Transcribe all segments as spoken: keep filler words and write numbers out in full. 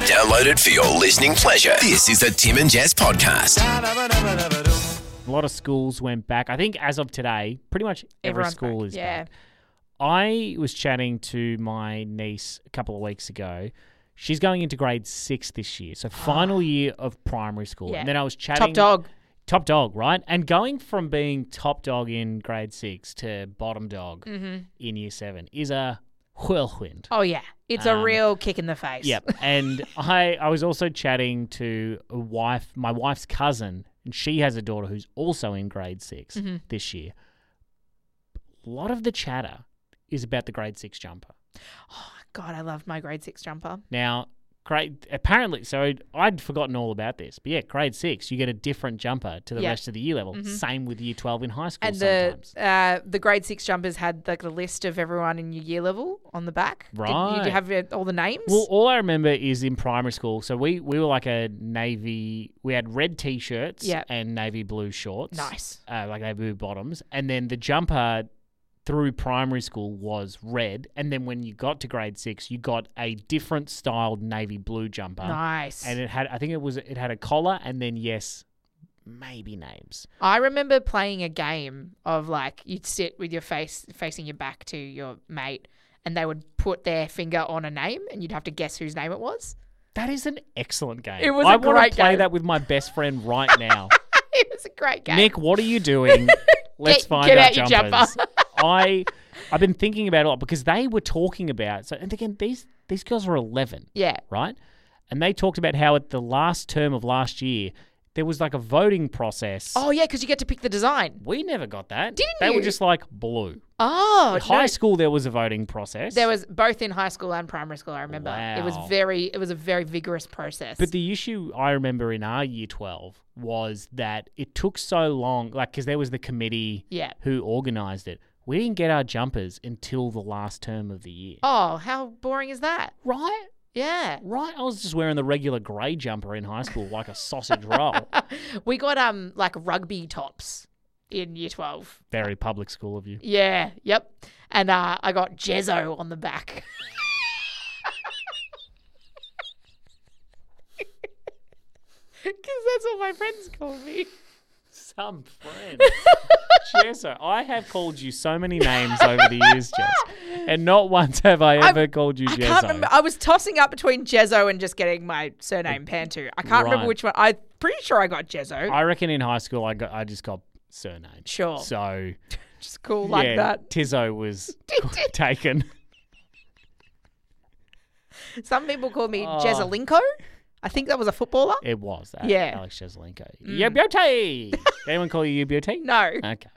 Download it for your listening pleasure. This is the Tim and Jess podcast. A lot of schools went back. I think as of today, pretty much every Everyone's school back, is yeah. back. I was chatting to my niece a couple of weeks ago. She's going into grade six this year, so final year of primary school. Yeah. And then I was chatting... Top dog. Top dog, right? And going from being top dog in grade six to bottom dog Mm-hmm. in year seven is a whirlwind. Oh, yeah. It's Um, a real kick in the face. Yep. And I, I was also chatting to a wife, my wife's cousin, and she has a daughter who's also in grade six Mm-hmm. this year. A lot of the chatter is about the grade six jumper. Oh, God, I love my grade six jumper. Now, grade apparently, so I'd forgotten all about this, but yeah, grade six, you get a different jumper to the Yeah. rest of the year level. Mhm. Same with year twelve in high school And the sometimes. uh, the grade six jumpers had like a list of everyone in your year level on the back. Did Right. you have uh, all the names? Well, all I remember is in primary school. So we, we were like a navy. We had red t-shirts Yep. and navy blue shorts. Nice. Uh, like navy blue bottoms, and then the jumper through primary school was red, and then when you got to grade six, you got a different styled navy blue jumper. Nice. And it had, I think it was, it had a collar, and then yes, maybe names. I remember playing a game of like you'd sit with your face facing your back to your mate, and they would put their finger on a name, and you'd have to guess whose name it was. That is an excellent game. It was a I want great to play game. that with my best friend right now. It was a great game. Nick, what are you doing? Let's Get- find get our out your jumpers. jumper. I, I've been thinking about it a lot because they were talking about. So, and again, these these girls are eleven, Yeah. right? And they talked about how at the last term of last year there was like a voting process. Oh yeah, because you get to pick the design. We never got that. Didn't they were you? just like blue. Oh, At high no. school there was a voting process. There was both in high school and primary school. I remember it was Wow. very, it was a very vigorous process. But the issue I remember in our year twelve was that it took so long, like, because there was the committee Yeah. who organised it. We didn't get our jumpers until the last term of the year. Oh, how boring is that? Right? Yeah. Right? I was just wearing the regular grey jumper in high school like a sausage roll. We got um like rugby tops in year twelve. Very public school of you. Yeah, yep. And uh, I got Jezzo on the back. Because that's what my friends call me. Some friend. Jezzo. I have called you so many names over the years, Jess. And not once have I ever I- called you I Jezzo. can't remember. I was tossing up between Jezzo and just getting my surname Pantu. I can't remember Right. which one. I'm pretty sure I got Jezzo. I reckon in high school I got I just got surname. Sure. So Just cool like yeah, that. Tizzo was taken. Some people call me Oh. Jezelinko. I think that was a footballer. It was that. Yeah. Alex Jezelenko. Mm. Beauty. Anyone call you Beauty? No, Okay.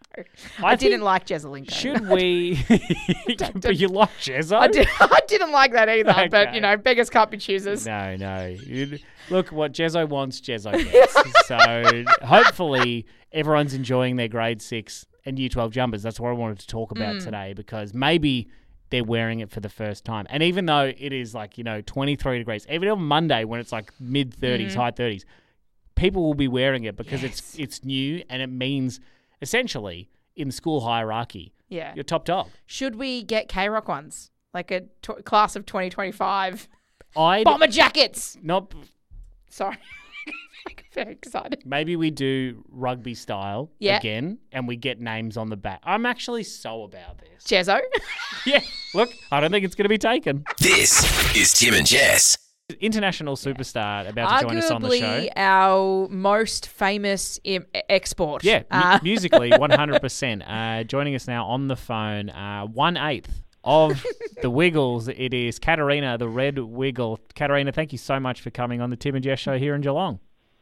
I, didn't think- like Jezelinko. Should we? But you like Jezzo? I, did, I didn't like that either, but Okay. you know, beggars can't be choosers. No, no. You- Look, what Jezzo wants, Jezzo gets. So hopefully everyone's enjoying their grade six and year twelve jumpers. That's what I wanted to talk about Mm. today because maybe they're wearing it for the first time. And even though it is like, you know, twenty-three degrees, even on Monday when it's like mid thirties, Mhm. high thirties, people will be wearing it because it's Yes. it's new and it means essentially in the school hierarchy, Yeah. you're top dog. Should we get K-Rock ones? Like a t- class of twenty twenty-five. I'd Bomber jackets! not... Sorry. I'm very excited. Maybe we do rugby style Yeah. again and we get names on the back. I'm actually so about this. Jezzo. Yeah, look, I don't think it's going to be taken. This is Tim and Jess. International superstar about to join us on the show. Arguably our most famous Im- export. Yeah, mu- Uh, musically, one hundred percent. Uh, joining us now on the phone, uh, one-eighth of the Wiggles. It is Katarina, the Red Wiggle. Katarina, thank you so much for coming on the Tim and Jess show here in Geelong.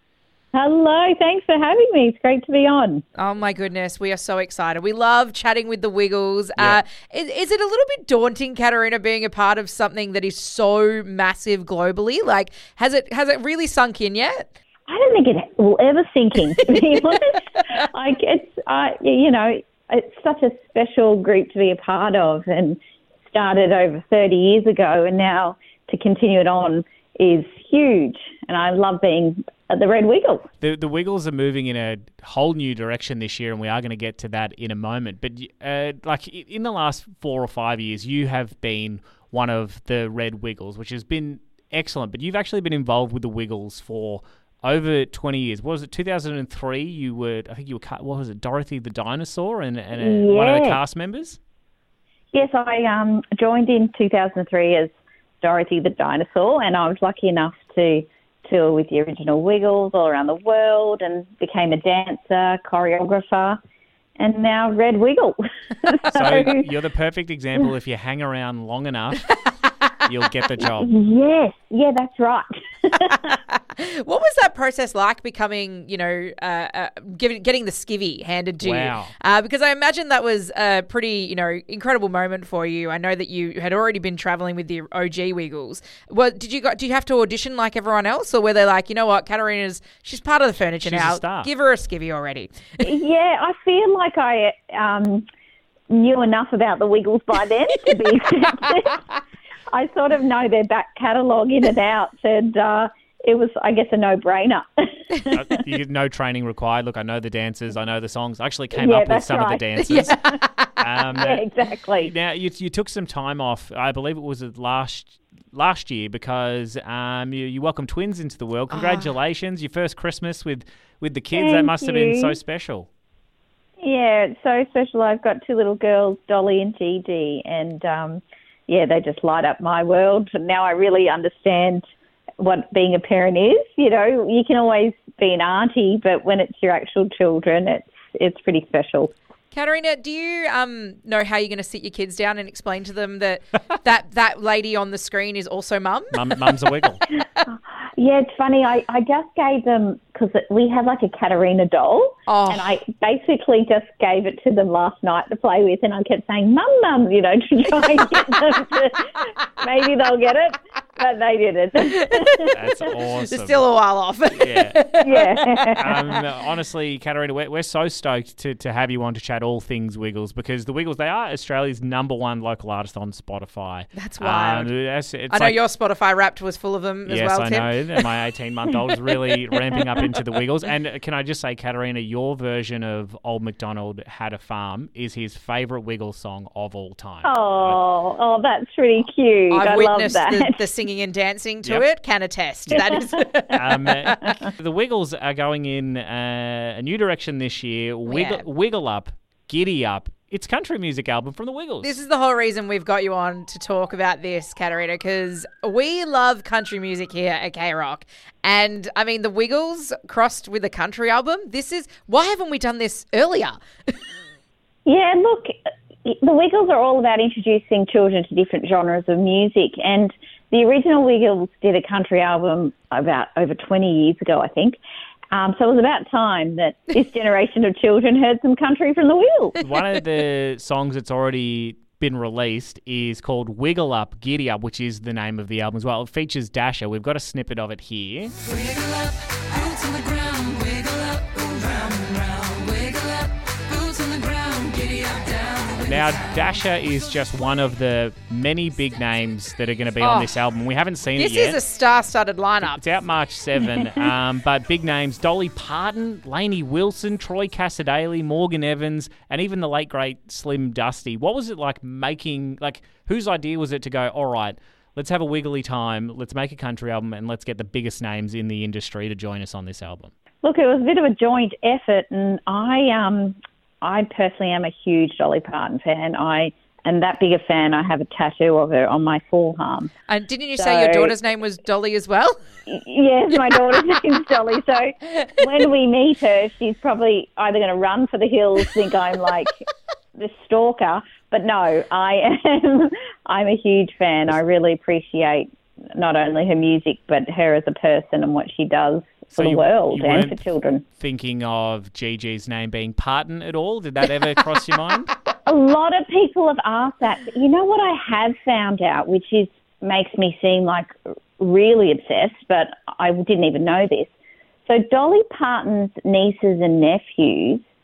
Hello, thanks for having me. It's great to be on. Oh my goodness, we are so excited. We love chatting with the Wiggles. Yeah. Uh, is, is it a little bit daunting, Katarina, being a part of something that is so massive globally? Like, has it has it really sunk in yet? I don't think it will ever sink in, to be honest. Like it's, uh, you know, it's such a special group to be a part of, and started over thirty years ago, and now to continue it on is huge. And I love being at the Red Wiggle. The the Wiggles are moving in a whole new direction this year, and we are going to get to that in a moment. But uh, like i- in the last four or five years, you have been one of the Red Wiggles, which has been excellent. But you've actually been involved with the Wiggles for over twenty years. What was it, two thousand three? You were, I think you were, ca- what was it, Dorothy the Dinosaur and, and a, one of the Yeah. cast members? Yes, I um, joined in two thousand three as Dorothy the Dinosaur, and I was lucky enough to tour with the original Wiggles all around the world and became a dancer, choreographer, and now Red Wiggle. So you're the perfect example. If you hang around long enough, you'll get the job. Yes, yeah, that's right. What was that process like becoming, you know, uh, uh, giving, getting the skivvy handed to Wow. you? Uh, because I imagine that was a pretty, you know, incredible moment for you. I know that you had already been traveling with the O G Wiggles. Well, did you go, do you have to audition like everyone else, or were they like, you know what, Katarina's, she's part of the furniture She's a now. star. Give her a skivvy already. Yeah, I feel like I um, knew enough about the Wiggles by then to be accepted. I sort of know their back catalogue in and out, and uh, it was, I guess, a no-brainer. Uh, you, no training required. Look, I know the dancers. I know the songs. I actually came Yeah, up with that's some of the right. dancers. Um, Yeah, exactly. Now, you, you took some time off. I believe it was last last year because um, you, you welcomed twins into the world. Congratulations. Your first Christmas with, with the kids. that Thank must have been you. so special. Yeah, it's so special. I've got two little girls, Dolly and Gigi, and um, yeah, they just light up my world. And now I really understand what being a parent is. You know, you can always be an auntie, but when it's your actual children, it's it's pretty special. Katarina, do you um, know how you're going to sit your kids down and explain to them that that, that lady on the screen is also mum? Mum, mum's a wiggle. Yeah, it's funny. I, I just gave them, because we have like a Katarina doll, Oh. and I basically just gave it to them last night to play with, and I kept saying, Mum, Mum, you know, to try and get them to, maybe they'll get it, but they didn't. That's awesome. They're still a while off. Yeah. Yeah. Um, honestly, Katarina, we're, we're so stoked to, to have you on to chat all things Wiggles, because the Wiggles, they are Australia's number one local artist on Spotify. That's wild. Um, it's, it's I know like, your Spotify Wrapped was full of them as yes, well, I Tim. know. And my eighteen-month-old is really ramping up into the Wiggles. And uh, can I just say, Katarina, your version of Old MacDonald Had a Farm is his favourite Wiggles song of all time. Oh, oh, that's really cute. I've I love witnessed that. the, the singing and dancing to Yep. it. Can attest. That is. Um, uh, the Wiggles are going in uh, a new direction this year. Wiggle, Yeah. wiggle up, giddy up. It's country music album from the Wiggles. This is the whole reason we've got you on to talk about this, Katarina, because we love country music here at K-Rock. And, I mean, the Wiggles crossed with a country album. This is... Why haven't we done this earlier? Yeah, look, the Wiggles are all about introducing children to different genres of music, and the original Wiggles did a country album about over twenty years ago, I think. Um, so it was about time that this generation of children heard some country from the Wiggles. One of the songs that's already been released is called Wiggle Up, Giddy Up, which is the name of the album as well. It features Dasher. We've got a snippet of it here. Wiggle up, boots on the ground, wiggle up, round and round, wiggle up, boots on the ground, giddy up, down. Now, Dasher is just one of the many big names that are going to be on Oh. this album. We haven't seen This it yet. is a star-studded lineup. It's out March seventh, um, but big names, Dolly Parton, Lainey Wilson, Troy Cassadaly, Morgan Evans, and even the late, great Slim Dusty. What was it like making, like, whose idea was it to go, all right, let's have a wiggly time, let's make a country album, and let's get the biggest names in the industry to join us on this album? Look, it was a bit of a joint effort, and I, um, I personally am a huge Dolly Parton fan. I am that big a fan, I have a tattoo of her on my forearm. And didn't you say your So- daughter's name was Dolly as well? Yes, my daughter's name's Dolly. So when we meet her, she's probably either going to run for the hills, think I'm like the stalker. But no, I am. I'm a huge fan. I really appreciate not only her music, but her as a person and what she does So for the you- world you and for weren't children. Thinking of Gigi's name being Parton at all? Did that ever cross your mind? A lot of people have asked that. But you know what I have found out, which is makes me seem like really obsessed, but I didn't even know this. So Dolly Parton's nieces and nephews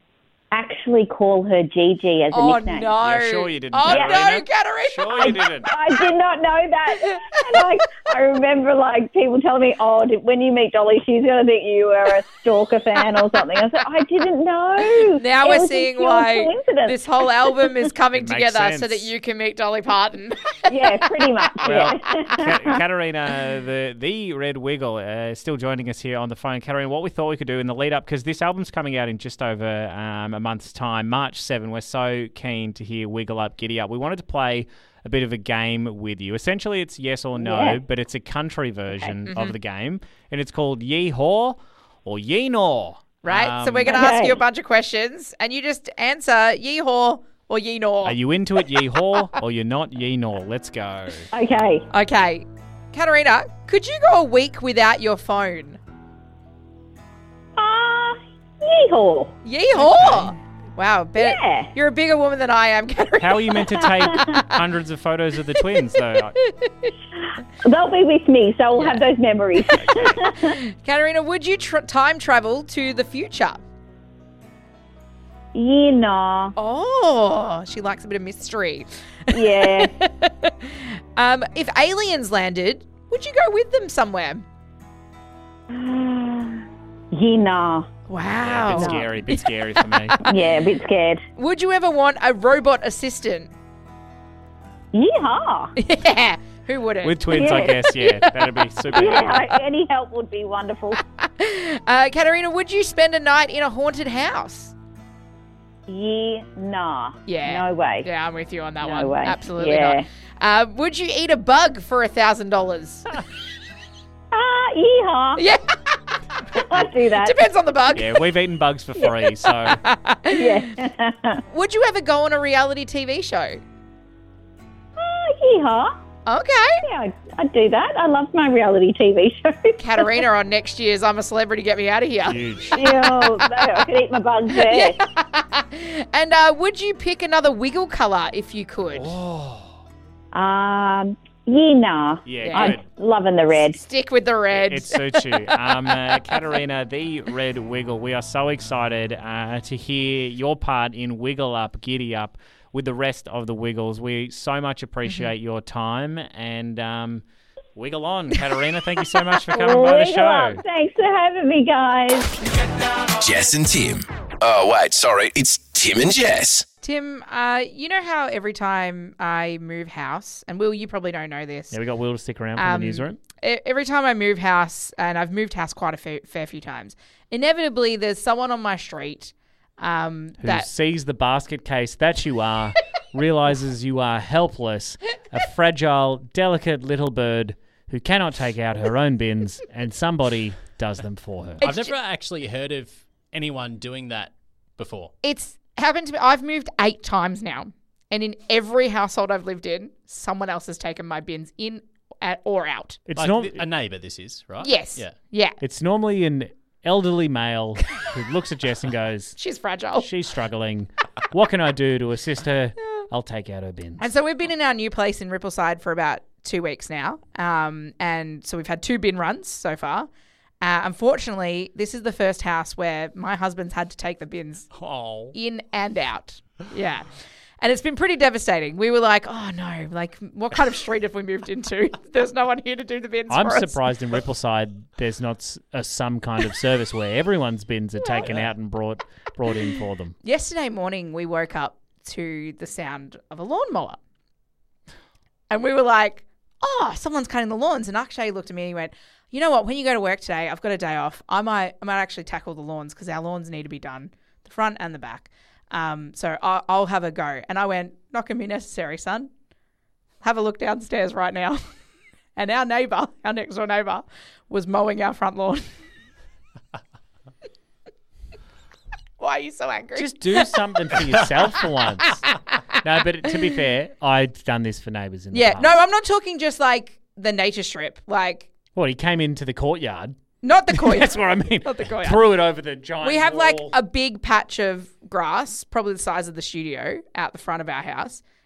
actually call her Gigi as a Oh, nickname. no. Yeah, sure you didn't, Oh, no, Katarina. Katarina. Sure you didn't. I did not know that. And like, I remember like people telling me, oh, did, when you meet Dolly, she's going to think you are a stalker fan or something. I said, I didn't know. Now It we're was a seeing pure why coincidence. this whole album is coming It makes together so sense. that you can meet Dolly Parton. Yeah, pretty much. Well, yeah. Ka- Katarina, the the Red Wiggle, uh, still joining us here on the phone. Katarina, what we thought we could do in the lead up, because this album's coming out in just over um, a month's time, March seventh. We're so keen to hear Wiggle Up, Giddy Up. We wanted to play a bit of a game with you. Essentially, it's yes or no, Yeah. but it's a country version of the game, and it's called Yee Haw or Yee Naw. Right? so Um, we're going to ask Okay. you a bunch of questions and you just answer yee-haw or yee-naw. Are you into it, Yee Haw, or you're not Yee Naw? Let's go. Okay. Okay. Katarina, could you go a week without your phone? Ah, yeehaw. Yee-haw! Wow, bet Yeah. you're a bigger woman than I am, Katarina. How are you meant to take hundreds of photos of the twins, though? They'll be with me, so we'll have those memories. Katarina, would you tr- time travel to the future? Yeah, nah. Oh, she likes a bit of mystery. Yeah. Um, if aliens landed, would you go with them somewhere? Yeah, nah. Wow. Bit scary, bit scary for me. Yeah, a bit scared. Would you ever want a robot assistant? Yeehaw. Yeah. Who wouldn't? With twins, I Yeah. guess, yeah, that'd be super. Yeah, handy. I, any help would be wonderful. Uh, Katarina, would you spend a night in a haunted house? Yeah, nah. Yeah. No way. Yeah, I'm with you on that No one. way. Absolutely Yeah. not. Uh, would you eat a bug for a thousand dollars? Ah, yeehaw. Yeah, I'd do that. depends on the bug. Yeah, we've eaten bugs for free, so Yeah. Would you ever go on a reality T V show? Ah, yeehaw. Okay. Yeah, I'd, I'd do that. I love my reality T V show. Katarina on next year's I'm a Celebrity, Get Me Out of Here. huge. Yeah, I could eat my bugs there. And uh, would you pick another wiggle colour if you could? Um, yeah, nah. Yeah, Yeah. good. I'm loving the red. Stick with the red. It suits you. Um, uh, Katarina, the Red Wiggle, we are so excited uh, to hear your part in Wiggle Up, Giddy Up with the rest of the Wiggles. We so much appreciate your time and um, wiggle on. Katarina, thank you so much for coming by the Wiggle show. up. Thanks for having me, guys. Jess and Tim. Oh, wait, sorry. It's Tim and Jess. Tim, uh, you know how every time I move house, and Will, you probably don't know this. Yeah, we got Will to stick around from Um, the newsroom. e- Every time I move house, and I've moved house quite a fair, fair few times, inevitably there's someone on my street um, Who that sees the basket case that you are, realizes you are helpless, a fragile, delicate little bird who cannot take out her own bins, and somebody does them for her. I've never actually heard of anyone doing that before. it's happened to me. I've moved eight times now, and in every household I've lived in, someone else has taken my bins in at, or out. It's Like not. th- a neighbour, this is, right? Yes. Yeah. Yeah. It's normally an elderly male who looks at Jess and goes, She's fragile. "She's struggling. What can I do to assist her? I'll take out her bins." And so we've been in our new place in Rippleside for about two weeks now. Um, and so we've had two bin runs so far. Uh, unfortunately, this is the first house where my husband's had to take the bins Oh. in and out. Yeah. And it's been pretty devastating. We were like, oh no, like what kind of street have we moved into? There's no one here to do the bins I'm for us. surprised in Rippleside there's not s- a, some kind of service where everyone's bins are taken out and brought brought in for them. Yesterday morning, we woke up to the sound of a lawnmower. And we were like, oh, someone's cutting the lawns. And Akshay looked at me and he went, you know what? When you go to work today, I've got a day off. I might, I might actually tackle the lawns because our lawns need to be done, the front and the back. Um, so I'll, I'll have a go. And I went, not going to be necessary, son. Have a look downstairs right now. And our neighbour, our next door neighbour, was mowing our front lawn. Why are you so angry? Just do something for yourself for once. No, but to be fair, I've done this for neighbours in the yeah, past. no, I'm not talking just like the nature strip, like Well, he came into the courtyard. not the courtyard. That's what I mean. Not the courtyard. Threw it over the giant We have like wall. a big patch of grass, probably the size of the studio, out the front of our house,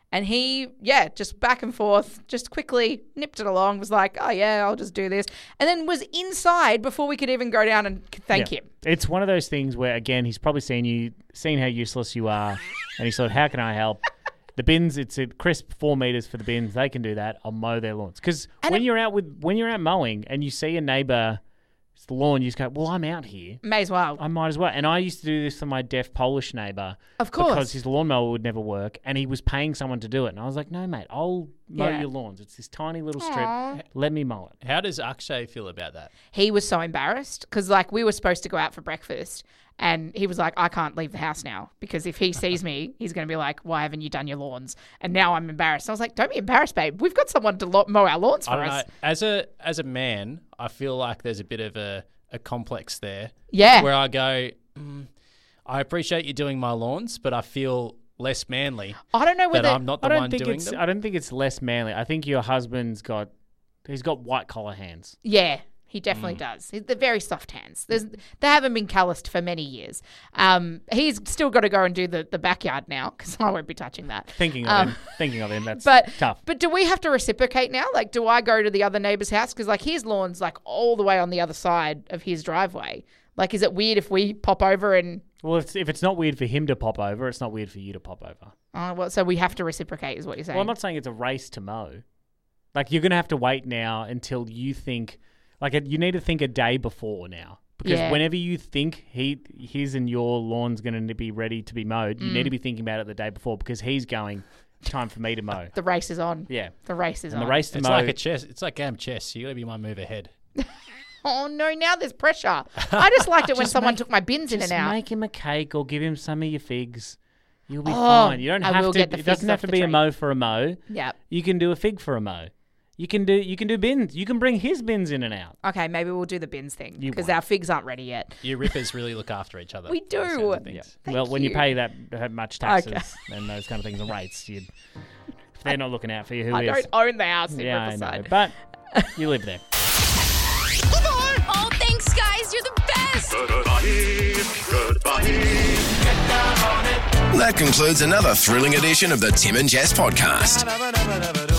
And he, yeah, just back and forth, just quickly nipped it along, was like, oh, yeah, I'll just do this. And then was inside before we could even go down and thank Yeah. him. It's one of those things where, again, he's probably seen you, seen how useless you are, and he thought, how can I help? The bins, it's a crisp four meters for the bins. They can do that. I'll mow their lawns. Because when it- you're out with when you're out mowing and you see a neighbour's lawn, you just go, well, I'm out here. May as well. I might as well. And I used to do this for my deaf Polish neighbour. Of course. Because his lawnmower would never work and he was paying someone to do it. And I was like, no, mate, I'll mow Yeah. your lawns. It's this tiny little strip. Aw. Let me mow it. How does Akshay feel about that? He was so embarrassed because, like, we were supposed to go out for breakfast. And he was like, I can't leave the house now because if he sees me, he's going to be like, why haven't you done your lawns? And now I'm embarrassed. I was like, don't be embarrassed, babe. We've got someone to lo- mow our lawns for I don't us. know. As a as a man, I feel like there's a bit of a, a complex there. Yeah. Where I go, mm, I appreciate you doing my lawns, but I feel less manly I don't know that whether I'm not the I don't one think doing it's them. I don't think it's less manly. I think your husband's got he's got white collar hands. Yeah, he definitely does. They're very soft hands. There's, they haven't been calloused for many years. Um, he's still got to go and do the, the backyard now because I won't be touching that. Thinking of Um, him, thinking of him. That's But tough. But do we have to reciprocate now? Like, do I go to the other neighbour's house? Because, like, his lawn's, like, all the way on the other side of his driveway. Like, is it weird if we pop over and... Well, if, if it's not weird for him to pop over, it's not weird for you to pop over. Oh, well, so we have to reciprocate is what you're saying. Well, I'm not saying it's a race to mow. Like, you're going to have to wait now until you think... Like, you need to think a day before now. Because Yeah. whenever you think he, his and your lawn's going to be ready to be mowed, you Mm. need to be thinking about it the day before because he's going, time for me to mow. The race is on. Yeah. The race is And on. the race to It's mow... like a chess. It's like game chess. You got to be one move ahead. Oh, no, now there's pressure. I just liked it when Just someone make- took my bins in Just and out. make him a cake or give him some of your figs. You'll be Oh, fine. You don't I have will to. get the It figs doesn't have off to the be a tree. mow for a mow. Yep. You can do a fig for a mow. You can do you can do bins. You can bring his bins in and out. Okay, maybe we'll do the bins thing You because won't. our figs aren't ready yet. You rippers really look after each other. We by the sounds do. of things. Thank well, when you you. pay that, that much taxes Okay. and those kind of things and rates, you if they're not looking out for you, who I is? don't own the house in yeah, I Riverside. know, but you live there. Oh, thanks, guys. You're the best. That concludes another thrilling edition of the Tim and Jess podcast.